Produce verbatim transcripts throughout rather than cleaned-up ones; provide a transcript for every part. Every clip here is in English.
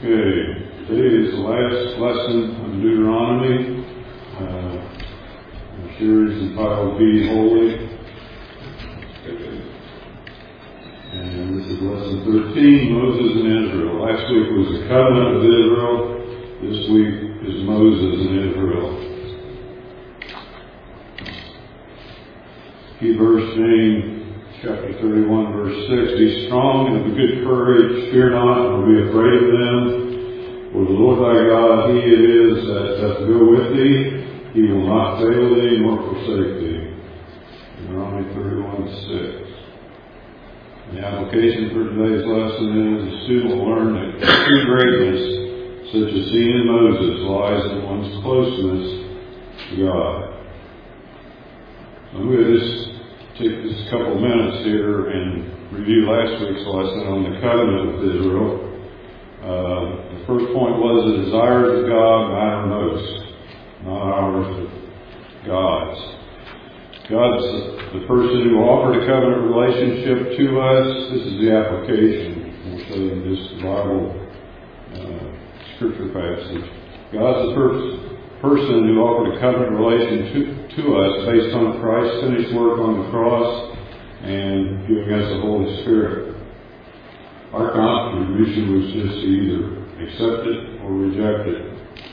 Okay, today is the last lesson of Deuteronomy. Uh, the series entitled Be Holy. And this is lesson thirteen, Moses and Israel. Last week was the covenant with Israel. This week is Moses and Israel. Key verse name, chapter thirty-one, verse six. Be strong and of good courage, fear not, nor be afraid of them. For the Lord thy God, He it is that doth go with thee. He will not fail thee, nor forsake thee. Deuteronomy thirty-one, six. And the application for today's lesson is, the student will learn that true greatness, such as seen in Moses, lies in one's closeness to God. I'm going to just take just a couple of minutes here and review last week's lesson on the covenant with Israel. Uh, the first point was the desires of God matter most, not ours, but God's. God's the person who offered a covenant relationship to us. This is the application. We'll show you this Bible uh, scripture passage. God's the first person who offered a covenant relation to, to us based on Christ's finished work on the cross and giving us the Holy Spirit. Our contribution was just to either accept it or reject it.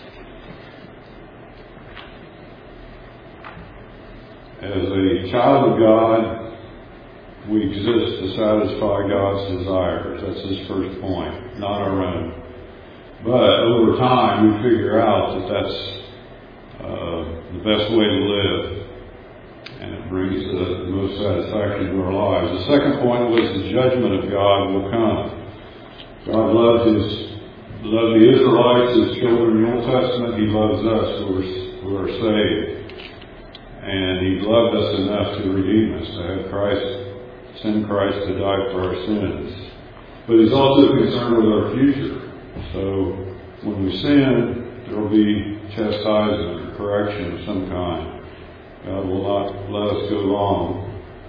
As a child of God, we exist to satisfy God's desires. That's his first point, not our own. But over time, we figure out that that's Uh, the best way to live, and it brings the, the most satisfaction to our lives. The second point was the judgment of God will come. God loved his loved the Israelites, his children in the Old Testament. He loves us who are, who are saved, and he loved us enough to redeem us, to have Christ send Christ to die for our sins. But he's also concerned with our future. So when we sin, there will be chastisement, correction of some kind. God will not let us go long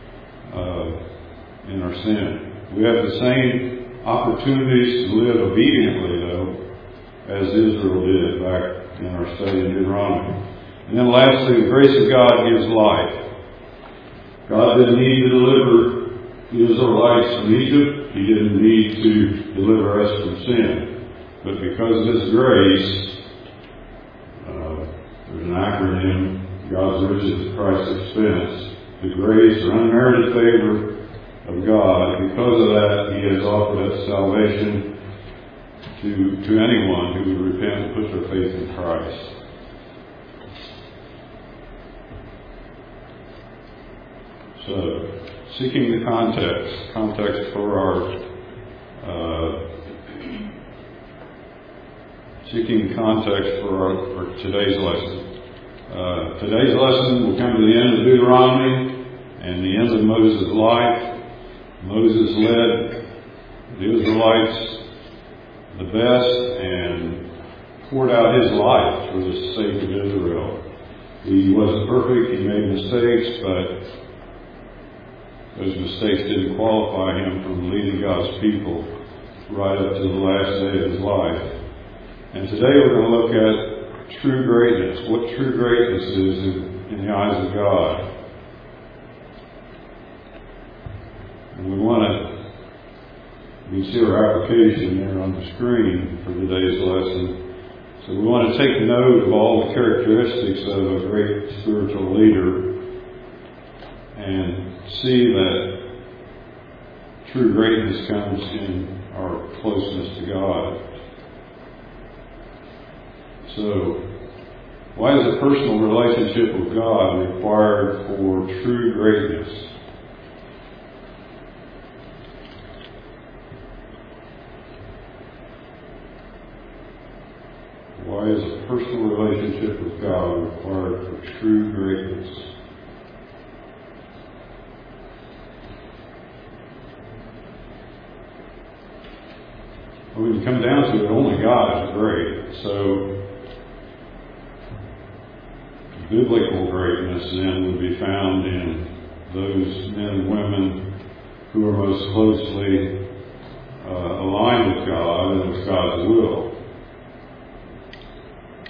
uh, in our sin. We have the same opportunities to live obediently, though, as Israel did back in our study in Deuteronomy. And then lastly, the grace of God gives life. God didn't need to deliver the Israelites from Egypt. He didn't need to deliver us from sin. But because of His grace, there's an acronym, God's riches at Christ's expense. The grace or unmerited favor of God. Because of that, He has offered us salvation to, to anyone who would repent and put their faith in Christ. So, seeking the context, context for our, uh, seeking context for, our, for today's lesson. Uh, today's lesson will come to the end of Deuteronomy and the end of Moses' life. Moses led the Israelites the best and poured out his life for the sake of Israel. He wasn't perfect, he made mistakes, but those mistakes didn't qualify him from leading God's people right up to the last day of his life. And today we're going to look at true greatness, what true greatness is in, in the eyes of God. And we want to, you can see our application there on the screen for today's lesson. So we want to take note of all the characteristics of a great spiritual leader and see that true greatness comes in our closeness to God. So, why is a personal relationship with God required for true greatness? Why is a personal relationship with God required for true greatness? Well, when you come down to it, only God is great. So, biblical greatness then would be found in those men and women who are most closely uh, aligned with God and with God's will.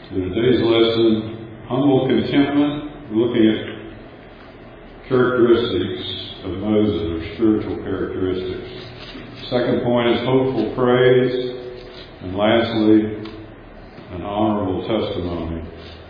So today's lesson, humble contentment. We're looking at characteristics of Moses, or spiritual characteristics. Second point is hopeful praise. And lastly, an honorable testimony.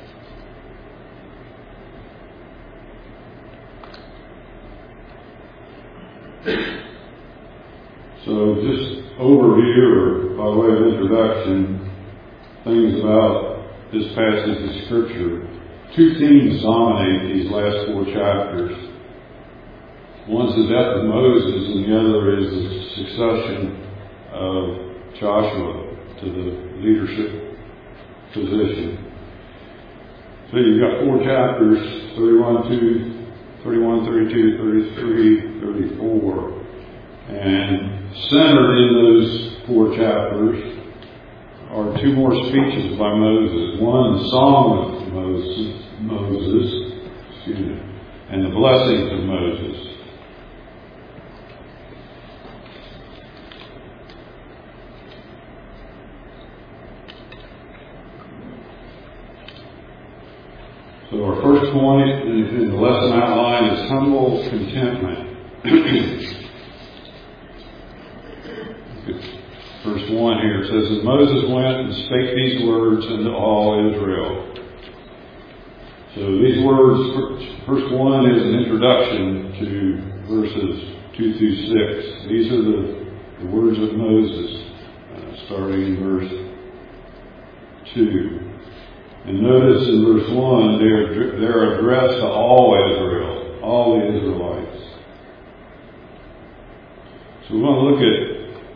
So just overview, or by way of introduction, things about this passage of Scripture. Two themes dominate these last four chapters. One's the death of Moses, and the other is the succession of Joshua to the leadership position. So you've got four chapters, thirty-one, two, thirty-one, thirty-two, thirty-three, thirty-four. And centered in those four chapters are two more speeches by Moses. One, the Song of Moses, Moses, excuse me, and the blessings of Moses. So our first point in the lesson outline is humble contentment. Verse one here says, "And Moses went and spake these words unto all Israel." So these words, first one is an introduction to verses two through six. These are the, the words of Moses, uh, starting in verse two. And notice in verse one, they're, they're addressed to all Israel, all the Israelites. So we want to look at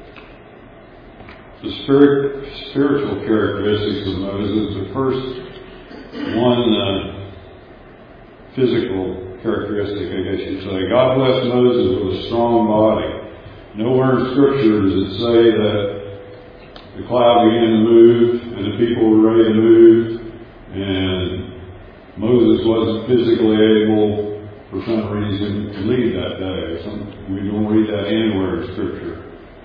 the spirit, spiritual characteristics of Moses. The first one, uh, physical characteristic, I guess you'd say. God blessed Moses with a strong body. Nowhere in Scripture does it say that the cloud began to move and the people were ready to move, and Moses wasn't physically able, for some reason, to lead that day. Some, we don't read that anywhere in Scripture.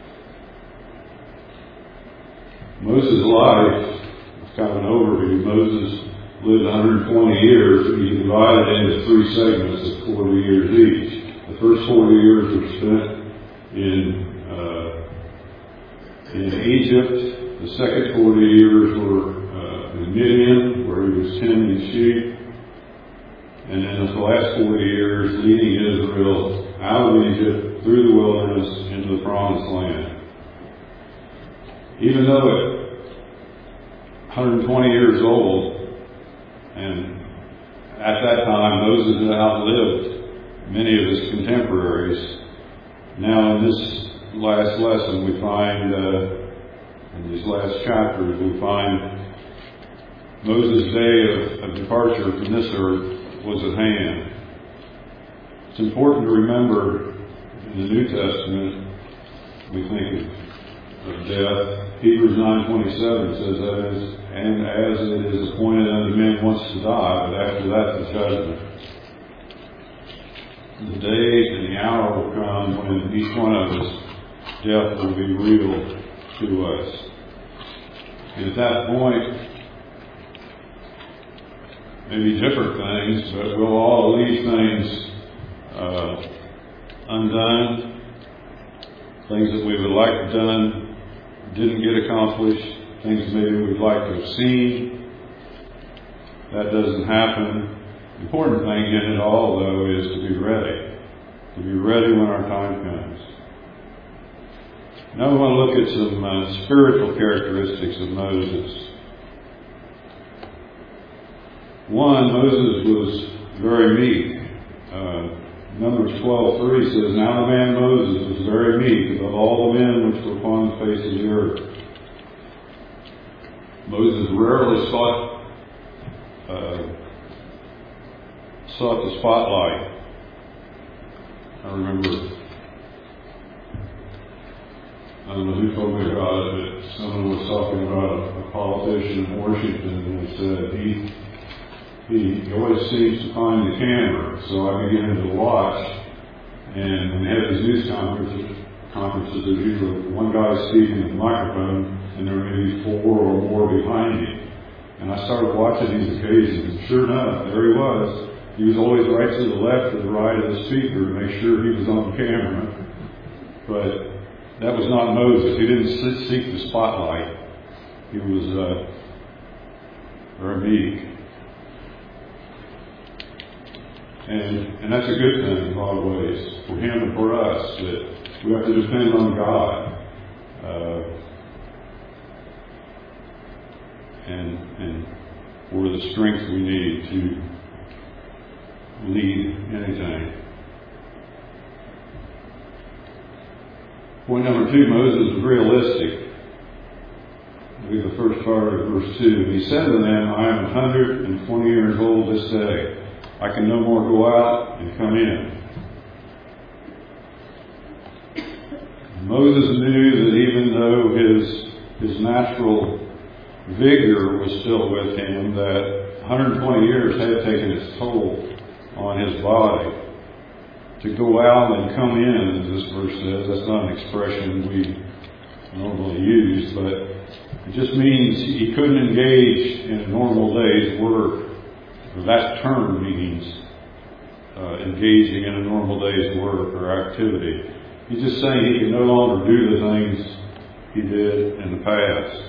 Moses' life, it's kind of an overview. Moses lived one hundred twenty years. He divided into three segments of forty years each. The first forty years were spent in uh, in Egypt. The second forty years were uh, in Midian, where he was tending sheep. And then the last forty years leading Israel out of Egypt, through the wilderness, into the promised land. Even though at one hundred twenty years old, and at that time Moses had outlived many of his contemporaries, now in this last lesson we find, uh, in these last chapters, we find Moses' day of, of departure from this earth was at hand. It's important to remember in the New Testament, we think of of death. Hebrews nine twenty-seven says that is, and as it is appointed unto men once to die, but after that the judgment. The day and the hour will come when each one of us, death will be revealed to us. And at that point, maybe different things, but we'll all leave things uh, undone, things that we would like to have done, didn't get accomplished, things maybe we'd like to have seen. That doesn't happen. The important thing in it all, though, is to be ready. To be ready when our time comes. Now we want to look at some uh, spiritual characteristics of Moses. One, Moses was very meek. Uh, Numbers twelve three says, "Now the man Moses was very meek above all the men which were upon the face of the earth." Moses rarely sought uh, sought the spotlight. I remember, I don't know who told me about it, but someone was talking about a, a politician in Washington, and they said he He always seems to find the camera, so I began to watch, and when they have these news conferences, conferences there's usually one guy speaking with a microphone, and there may be four or more behind him. And I started watching these occasions, and sure enough, there he was. He was always right to the left or the right of the speaker to make sure he was on camera. But that was not Moses. He didn't seek the spotlight. He was uh, very meek. And, and that's a good thing in a lot of ways for him and for us, that we have to depend on God. Uh, and, and for the strength we need to lead anything. Point number two, Moses was realistic. Read the first part of verse two. He said to them, I am one hundred twenty years old this day. I can no more go out and come in. Moses knew that even though his, his natural vigor was still with him, that one hundred twenty years had taken its toll on his body. To go out and come in, as this verse says, that's not an expression we normally use, but it just means he couldn't engage in a normal day's work. That term means uh, engaging in a normal day's work or activity. He's just saying he can no longer do the things he did in the past.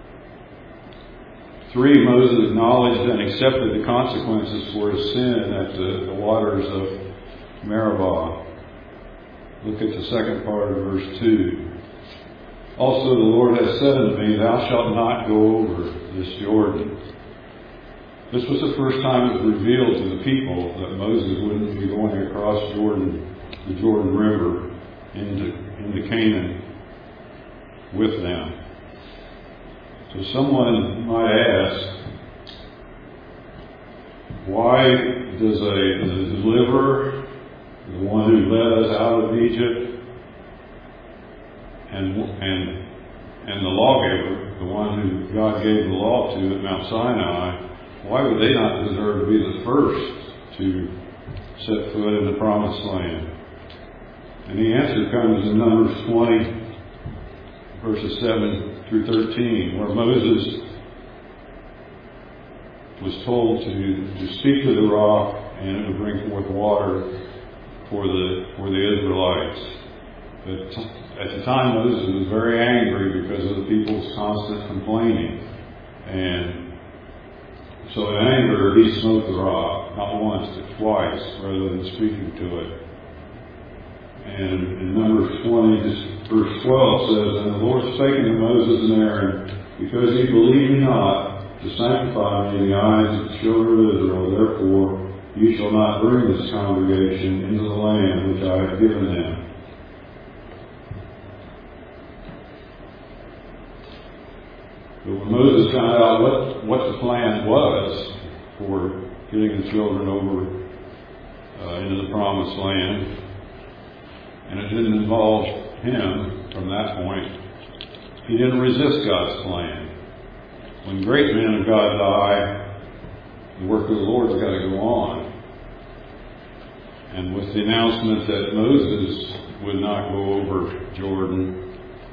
Three, Moses acknowledged and accepted the consequences for his sin at the, the waters of Meribah. Look at the second part of verse two. Also the Lord has said unto me, thou shalt not go over this Jordan. This was the first time it was revealed to the people that Moses wouldn't be going across Jordan, the Jordan River, into, into Canaan with them. So someone might ask, why does a, does a deliverer, the one who led us out of Egypt, and and and the lawgiver, the one who God gave the law to at Mount Sinai, why would they not deserve to be the first to set foot in the promised land? And the answer comes in Numbers twenty, verses seven through thirteen, where Moses was told to, to speak to the rock and it would bring forth water for the for the Israelites. But at the time, Moses was very angry because of the people's constant complaining. And so in anger, he smote the rock, not once, but twice, rather than speaking to it. And in Numbers twenty, verse twelve says, and the Lord spake unto Moses and Aaron, because ye believe me not, to sanctify me in the eyes of the children of Israel, therefore you shall not bring this congregation into the land which I have given them. But when Moses found out what, what the plan was for getting the children over uh, into the promised land, and it didn't involve him from that point, he didn't resist God's plan. When great men of God die, the work of the Lord's got to go on. And with the announcement that Moses would not go over Jordan,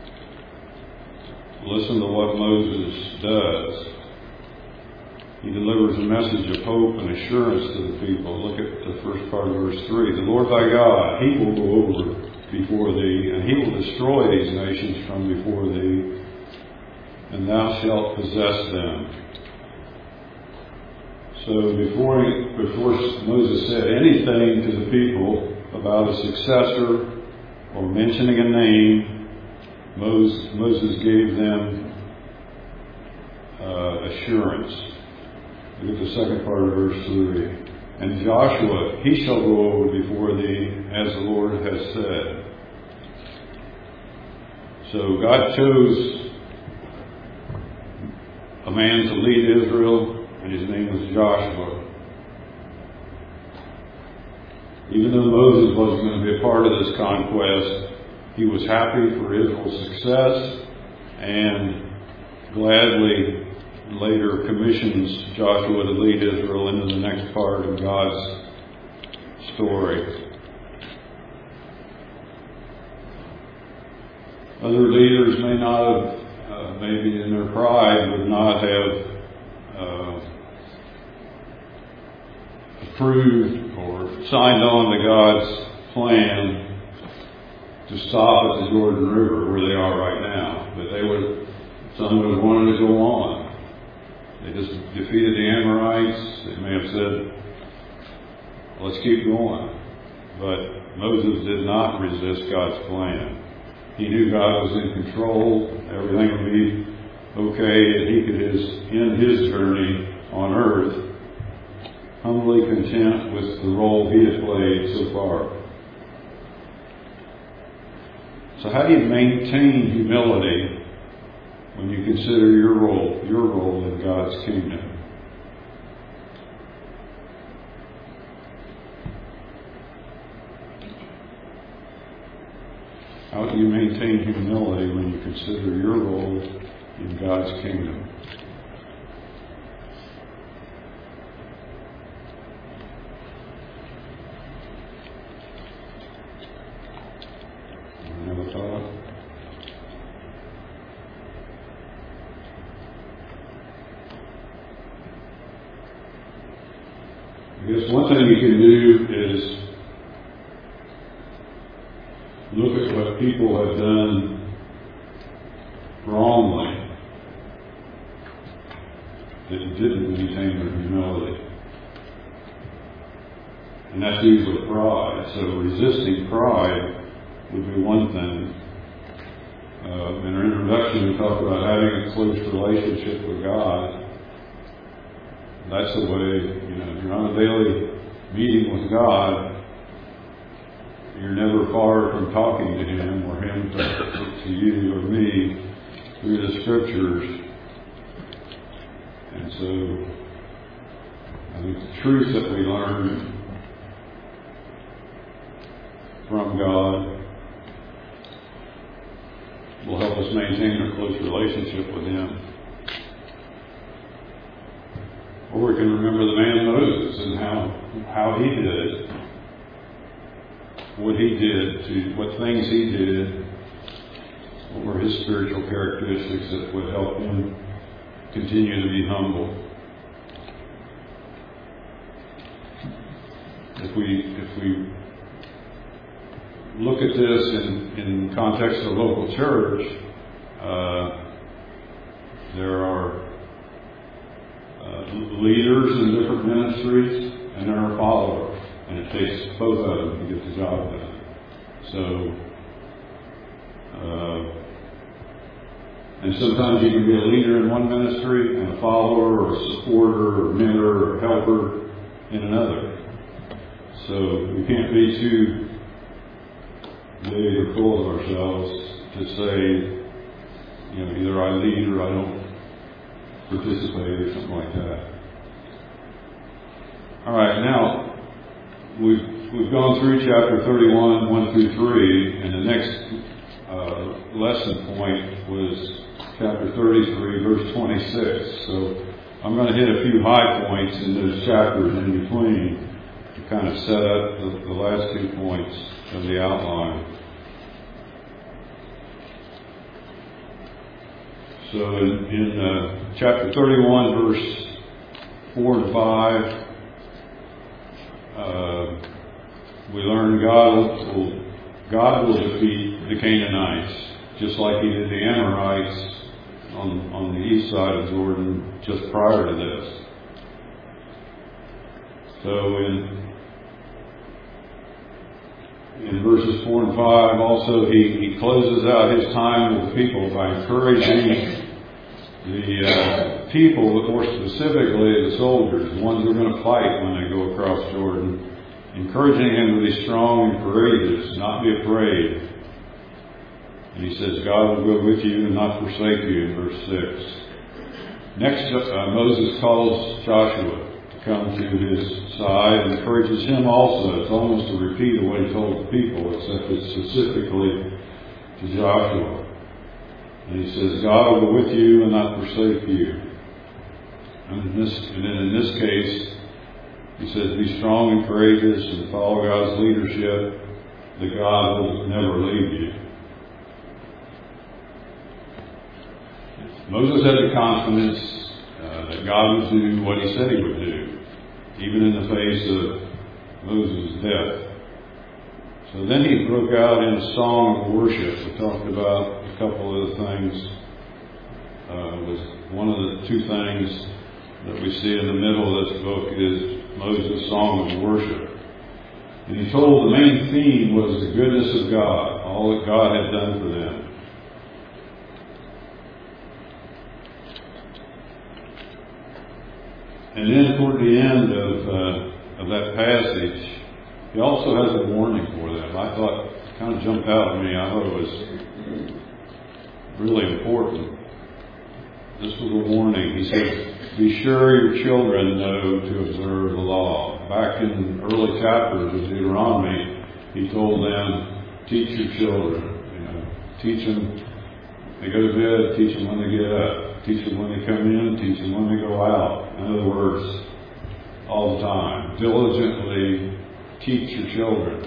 listen to what Moses does. He delivers a message of hope and assurance to the people. Look at the first part of verse three. The Lord thy God, He will go over before thee, and He will destroy these nations from before thee, and thou shalt possess them. So before, he, before Moses said anything to the people about a successor or mentioning a name, Moses, Moses gave them uh, assurance. Look at the second part of verse three. And Joshua, he shall go over before thee, as the Lord has said. So God chose a man to lead Israel, and his name was Joshua. Even though Moses wasn't going to be a part of this conquest, he was happy for Israel's success and gladly later commissions Joshua to lead Israel into the next part of God's story. Other leaders may not have, uh, maybe in their pride, would not have uh, approved or signed on to God's plan to stop at the Jordan River where they are right now. But they would, some would have wanted to go on. They just defeated the Amorites. They may have said, let's keep going. But Moses did not resist God's plan. He knew God was in control. Everything would be okay, and he could his, end his journey on earth humbly content with the role he had played so far. So how do you maintain humility when you consider your role, your role in God's kingdom? How do you maintain humility when you consider your role in God's kingdom? Another thought? I guess one thing you can do is look at what people have done wrongly that didn't maintain their humility. And that's usually pride. So resisting pride would be one thing. Uh, in our introduction, we talked about having a close relationship with God. That's the way, you know, if you're on a daily meeting with God, you're never far from talking to Him or Him to, to you or me through the Scriptures. And so, I think the truth that we learn from God will help us maintain a close relationship with Him. Or we can remember the man Moses and how how he did it. What he did, to what things he did, what were his spiritual characteristics that would help him continue to be humble. If we if we look at this in, in context of local church, uh, there are uh, leaders in different ministries, and there are followers. And it takes both of them to get the job done. So, uh, and sometimes you can be a leader in one ministry and a follower or a supporter or mentor or helper in another. So we can't be too big or full of ourselves to say, you know, either I lead or I don't participate or something like that. All right, now, We've, we've gone through chapter thirty-one, one through three, and the next uh, lesson point was chapter thirty-three, verse twenty-six. So I'm going to hit a few high points in those chapters in between to kind of set up the, the last two points of the outline. So in, in uh, chapter thirty-one, verse four and five, Uh, we learn God will, God will defeat the Canaanites, just like He did the Amorites on, on the east side of Jordan just prior to this. So in, in verses four and five, also he, he closes out his time with the people by encouraging the uh, people, but more specifically the soldiers, the ones who are going to fight when they go across Jordan, encouraging them to be strong and courageous, not be afraid. And he says, God will go with you and not forsake you, in verse six. Next, uh, Moses calls Joshua to come to his side and encourages him also. It's almost a repeat of what he told the people, except it's specifically to Joshua. And he says, God will go with you and not forsake you. And, in this, and then in this case, he says, be strong and courageous and follow God's leadership, that God will never leave you. Moses had the confidence uh, uh, that God would do what he said he would do, even in the face of Moses' death. So then he broke out in a song of worship. We talked about a couple of the things. Uh, was one of the two things that we see in the middle of this book is Moses' song of worship. And he told the main theme was the goodness of God, all that God had done for them. And then toward the end of, uh, of that passage, he also has a warning for them. I thought, it kind of jumped out at me. I thought it was really important. This was a warning. He says, be sure your children know to observe the law. Back in early chapters of Deuteronomy, he told them, teach your children. You know, teach them, they go to bed, teach them when they get up. Teach them when they come in, teach them when they go out. In other words, all the time. Diligently teach your children.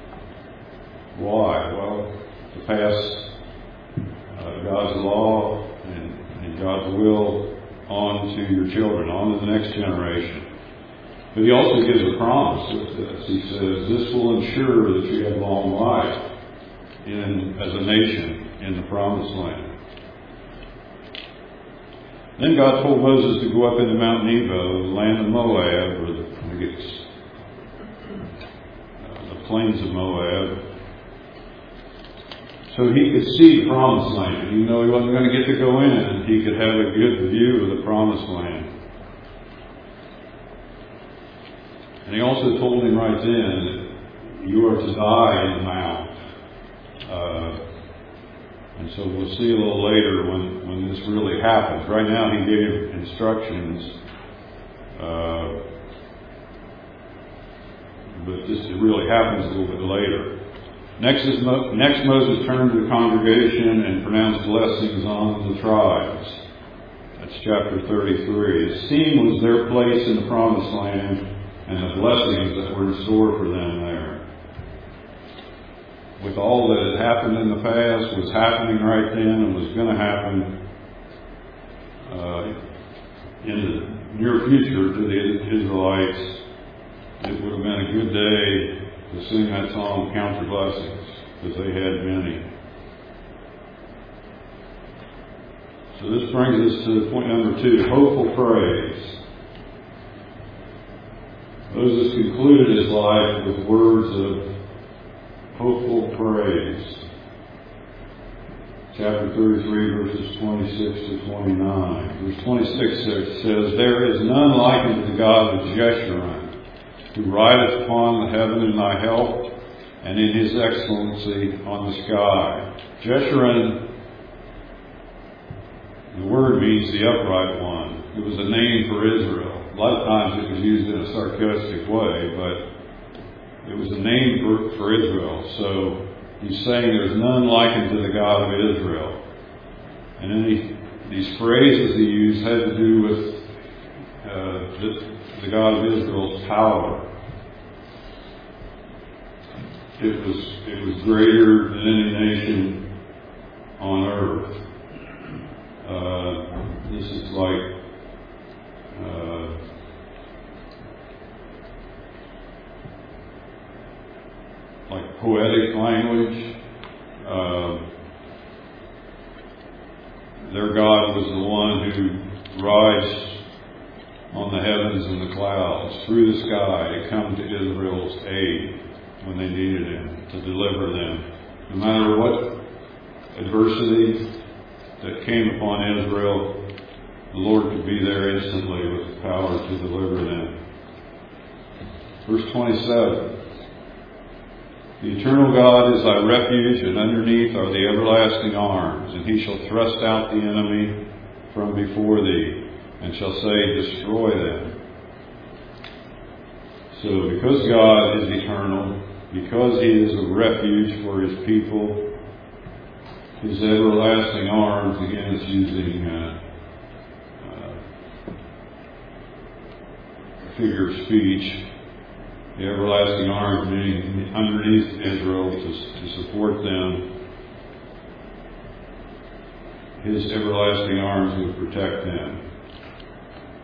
Why? Well, to pass uh, God's law and, and God's will on to your children, on to the next generation. But he also gives a promise with this. He says, this will ensure that you have long life in as a nation in the promised land. Then God told Moses to go up into Mount Nebo, the land of Moab, or the, I guess, uh, the plains of Moab, so he could see the promised land. Even though he wasn't going to get to go in, he could have a good view of the promised land. And he also told him right then that you are to die in the mount. Uh, And so we'll see a little later when, when this really happens. Right now he gave instructions, uh, but this really happens a little bit later. Next, is Mo- next Moses turned to the congregation and pronounced blessings on the tribes. That's chapter thirty-three. Esteem was their place in the promised land and the blessings that were in store for them there. With all that had happened in the past, was happening right then, and was going to happen uh, in the near future to the Israelites, it would have been a good day to sing that song, Count Your Blessings, because they had many. So this brings us to point number two, hopeful praise. Moses concluded his life with words of hopeful praise. Chapter thirty-three, verses twenty-six to twenty-nine. Verse twenty-six says, there is none like unto the God of Jeshurun, who rideth upon the heaven in thy help, and in his excellency on the sky. Jeshurun, the word means the upright one. It was a name for Israel. A lot of times it was used in a sarcastic way, but it was a name for, for Israel. So he's saying there's none like unto the God of Israel. And then he, these phrases he used had to do with uh, the, the God of Israel's power. It was it was greater than any nation on earth. Uh, this is like uh, like poetic language. Uh, their God was the one who rides on the heavens and the clouds through the sky to come to Israel's aid when they needed him, to deliver them. No matter what adversity that came upon Israel, the Lord could be there instantly with the power to deliver them. Verse twenty-seven. The eternal God is thy refuge, and underneath are the everlasting arms, and he shall thrust out the enemy from before thee, and shall say, destroy them. So because God is eternal, because he is a refuge for his people, his everlasting arms, again it's using uh, uh, figure of speech, the everlasting arms meaning underneath Israel to, to support them. His everlasting arms would protect them.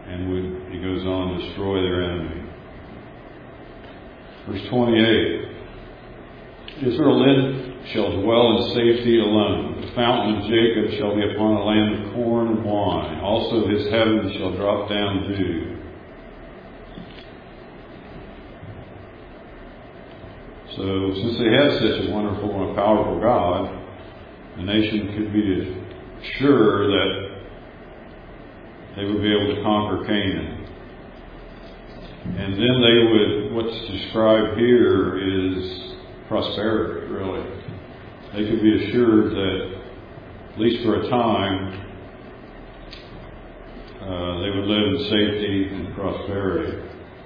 and would, he goes on, destroy their enemy. Verse twenty-eight. Israel then shall dwell in safety alone. The fountain of Jacob shall be upon a land of corn and wine. Also his heavens shall drop down dew. So since they had such a wonderful and powerful God, the nation could be sure that they would be able to conquer Canaan. And then they would, what's described here is prosperity, really. They could be assured that, at least for a time, uh, they would live in safety and prosperity.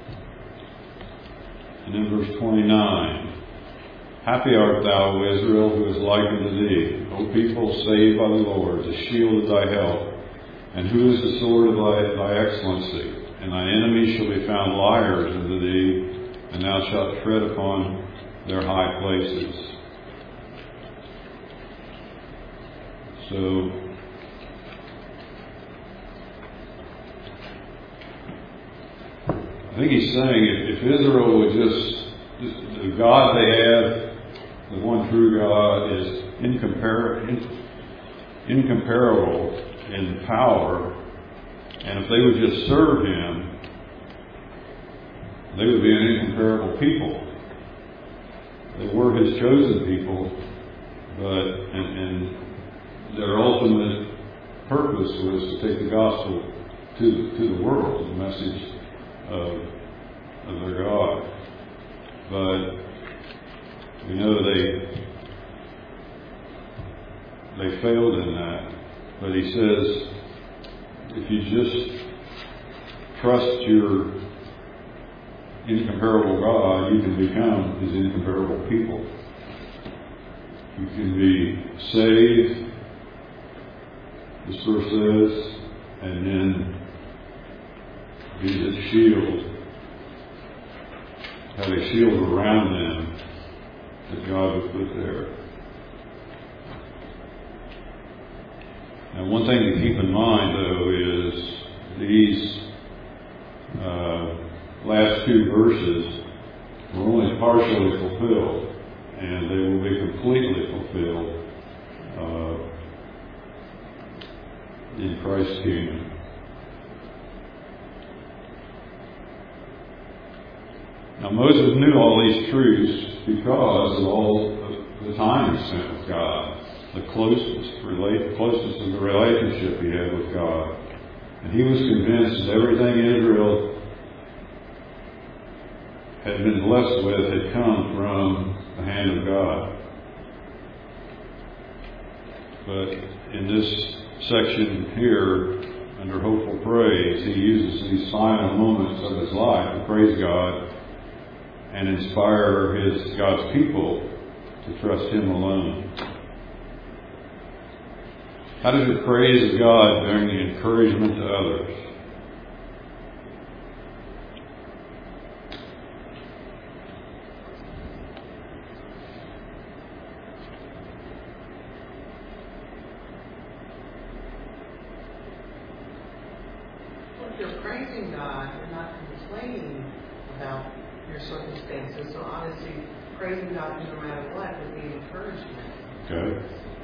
And in verse twenty-nine, happy art thou, O Israel, who is like unto thee, O people saved by the Lord, the shield of thy help, and who is the sword of thy, thy excellency. And thine enemies shall be found liars unto thee, and thou shalt tread upon their high places. So, I think he's saying if, if Israel would just, the God they have, the one true God, is incompar- in, incomparable in power, and if they would just serve Him, they would be an incomparable people. They were His chosen people, but and, and their ultimate purpose was to take the gospel to to the world, the message of of their God. But we know they they failed in that. But He says, if you just trust your incomparable God, you can become His incomparable people. You can be saved, this verse says, and then be His shield. Have a shield around them that God would put there. Now, one thing to keep in mind, though, is these uh, last two verses were only partially fulfilled, and they will be completely fulfilled uh, in Christ's kingdom. Now, Moses knew all these truths because of all the time he spent with God, the closeness, relate, closeness of the relationship he had with God. And he was convinced that everything Israel had been blessed with had come from the hand of God. But in this section here, under hopeful praise, he uses these final moments of his life to praise God and inspire his God's people to trust Him alone. How does your praise of God bring the encouragement to others? Well, if you're praising God, you're not complaining about your circumstances. So obviously, praising God no matter what would be encouragement. Okay.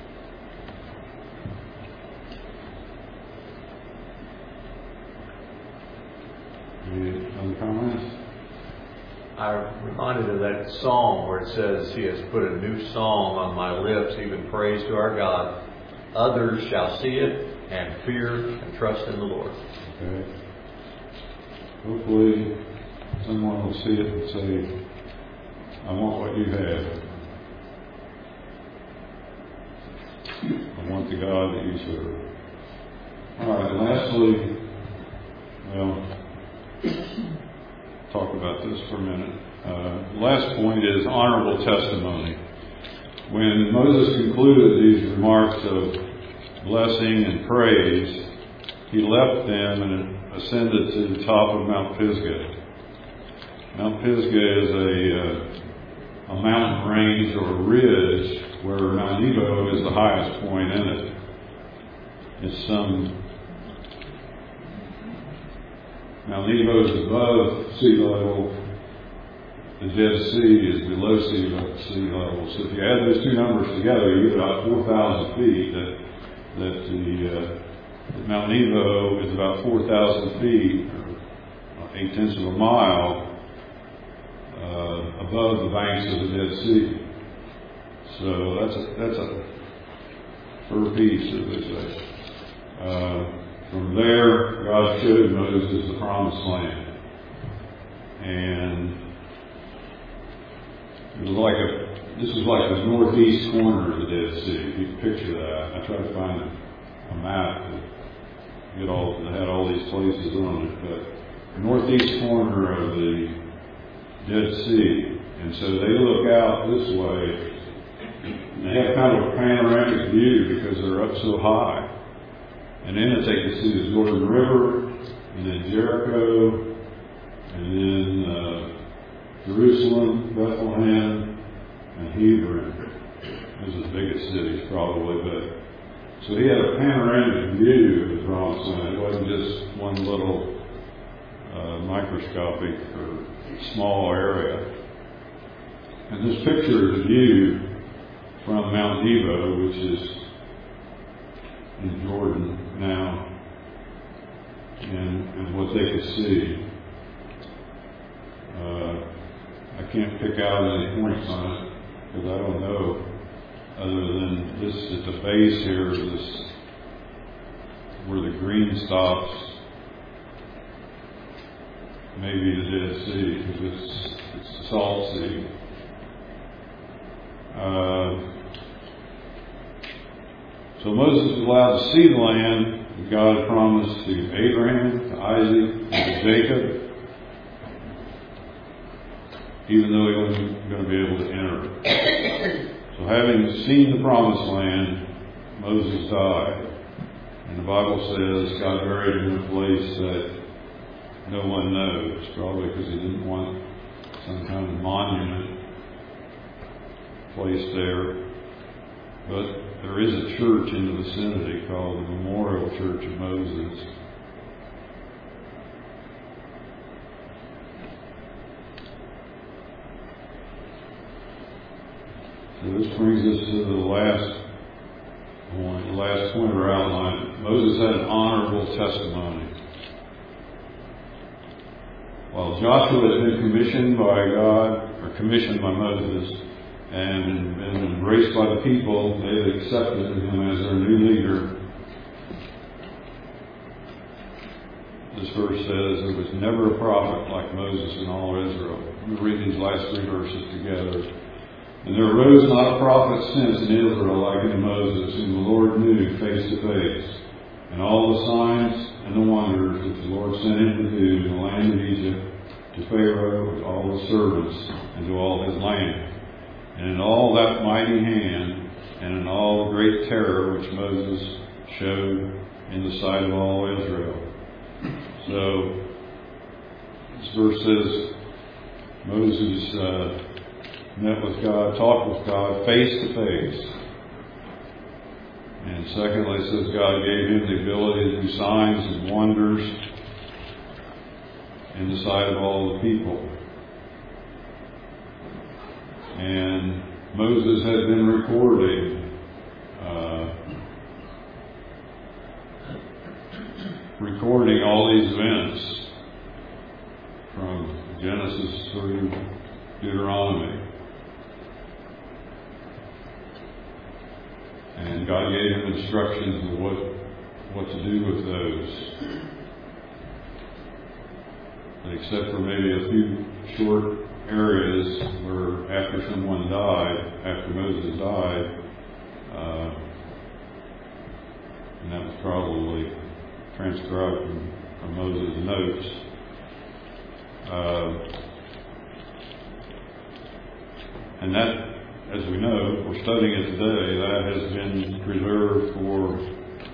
Any other comments? I'm reminded of that song where it says, He has put a new song on my lips, even praise to our God. Others shall see it and fear and trust in the Lord. Okay. Hopefully someone will see it and say, I want what you have. I want the God that you serve. All right, lastly, well, talk about this for a minute. Uh, last point is honorable testimony. When Moses concluded these remarks of blessing and praise, he left them and ascended to the top of Mount Pisgah. Mount Pisgah is a, uh, a mountain range or ridge where Mount Nebo is the highest point in it. It's some Mount Nebo is above sea level. The Dead Sea is below sea level. Sea level. So if you add those two numbers together, you get about four thousand feet. That that the uh, that Mount Nebo is about four thousand feet, or eight tenths of a mile, uh, above the banks of the Dead Sea. So that's a that's a fur piece, as they say. Uh, from there, God showed Moses the Promised Land, and it was like a this is like the northeast corner of the Dead Sea. If you can picture that, I tried to find a map that get all that had all these places on it, but the northeast corner of the Dead Sea, and so they look out this way. And they have kind of a panoramic view because they're up so high. And then they can see the Jordan River, and then Jericho, and then uh, Jerusalem, Bethlehem, and Hebron. Those are the biggest cities probably. But so he had a panoramic view of the Promised Land. It wasn't just one little uh, microscopic or small area. And this picture is a view from Mount Nebo, which is in Jordan now, and, and what they could see. Uh, I can't pick out any points on it because I don't know, other than this at the base here, this where the green stops, maybe the Dead Sea, because it's, it's the Salt Sea. Uh, so Moses was allowed to see the land that God had promised to Abraham, to Isaac, and to Jacob, even though he wasn't going to be able to enter it. So having seen the Promised Land, Moses died. And the Bible says God buried him in a place that no one knows, probably because he didn't want some kind of monument placed there. But there is a church in the vicinity called the Memorial Church of Moses. So this brings us to the last point, the last point of our outline. Moses had an honorable testimony. While Joshua had been commissioned by God, or commissioned by Moses, and been embraced by the people, they had accepted him as their new leader. This verse says, there was never a prophet like Moses in all Israel. We read these last three verses together. And there arose not a prophet since in Israel like unto Moses, whom the Lord knew face to face. And all the signs and the wonders which the Lord sent him to do in the land of Egypt, to Pharaoh, to all his servants, and to all his land. And in all that mighty hand, and in all the great terror which Moses showed in the sight of all Israel. So, this verse says, Moses uh, met with God, talked with God face to face. And secondly, it says God gave him the ability to do signs and wonders in the sight of all the people. And Moses had been recording uh, recording all these events from Genesis through Deuteronomy. And God gave him instructions of what what to do with those. Except for maybe a few short areas where after someone died, after Moses died, uh, and that was probably transcribed from, from Moses' notes. Uh, and that, as we know, we're studying it today, that has been preserved for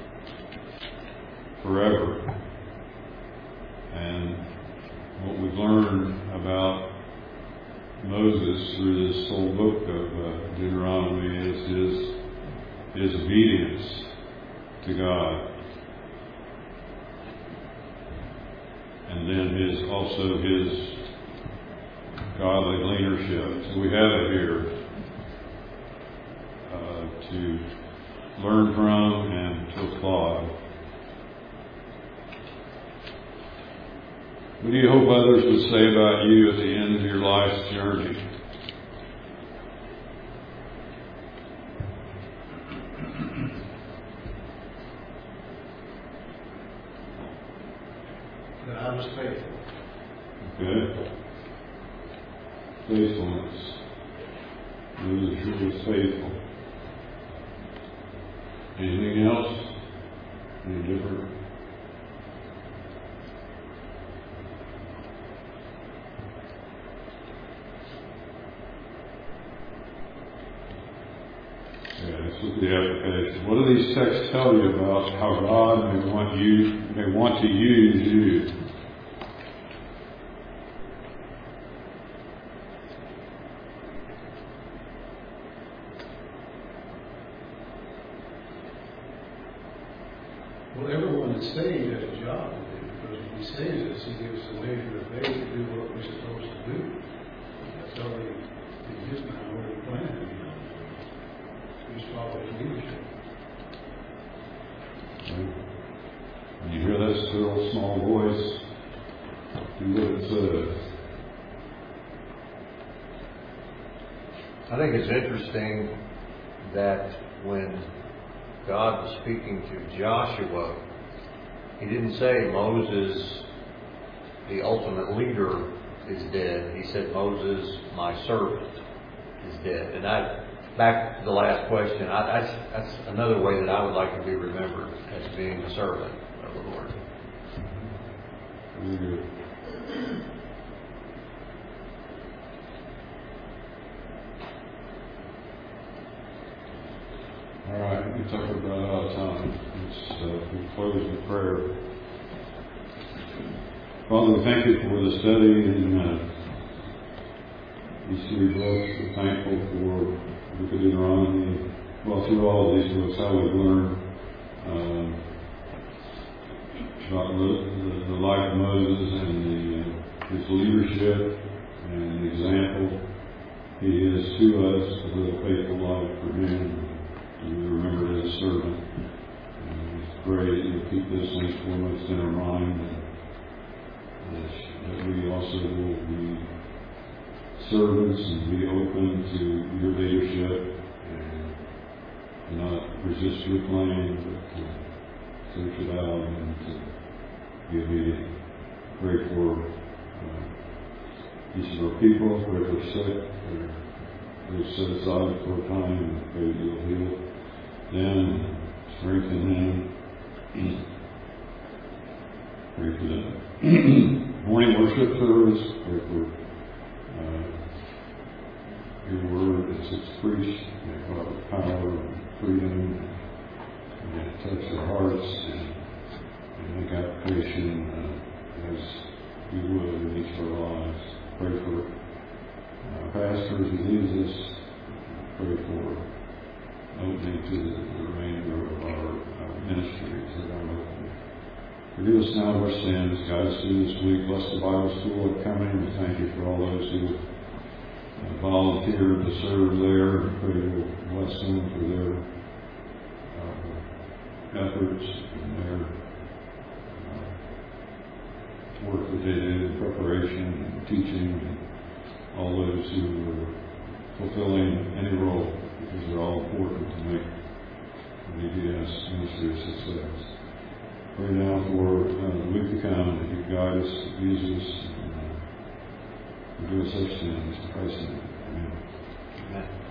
forever. And what we've learned about Moses through this whole book of uh, Deuteronomy is his, his obedience to God. And and then his also his godly leadership. So we have it here uh, to learn from and to apply. What do you hope others would say about you at the end of your life's journey? That I was faithful. Okay. Faithfulness. Those who was faithful. Anything else? Any different? Yeah, let's look at the application. What do these texts tell you about how God may want you, may want to use you? Well, everyone that saved has a job to do, because when He saves us, He gives us a measure of faith to do what we're supposed to do. That's already in His mind, already planned. We just follow His leadership. When you hear that still small voice, do what it says. I think it's interesting that when God was speaking to Joshua, He didn't say Moses, the ultimate leader, is dead. He said Moses, my servant, is dead. And I, back to the last question, I, that's, that's another way that I would like to be remembered, as being a servant of the Lord. Very good. All right, we talked about out of time. Let's uh, we'll close with prayer. Father, we thank you for the study in uh, these three books. We're thankful for the book of Deuteronomy. Well, through all of these books, how we've learned um, about the, the life of Moses and the, uh, his leadership and the example he is to us to live a faithful life for him. And we remember his servant. And we pray that you keep those things foremost in our mind, and that we also will be servants and be open to your leadership and not resist your plan, but to search it out and to be obedient. Pray for uh, each of our people, pray for sick, they're set aside for a time, and pray that you'll heal them, strengthen them. Pray for the morning worship service. Pray for uh, your word as it's preached. May God with power and freedom, and may it touch our hearts and, and make application uh, as you would in each of our lives. Pray for uh, pastors who leads us. Pray for opening to the, the remainder of our, our ministries that are open. Forgive us now of our sins. Guide us through this week. Bless the Bible school upcoming. We thank you for all those who uh, volunteered to serve there. We pray you'll bless them for their uh, efforts and their uh, work that they do in preparation and teaching, and all those who are fulfilling any role, because they're all important to make the D D S ministry a success. Pray now for uh, the week to come that you guide us, use us, and uh, forgive us our sins. In Christ's name. Amen. Amen.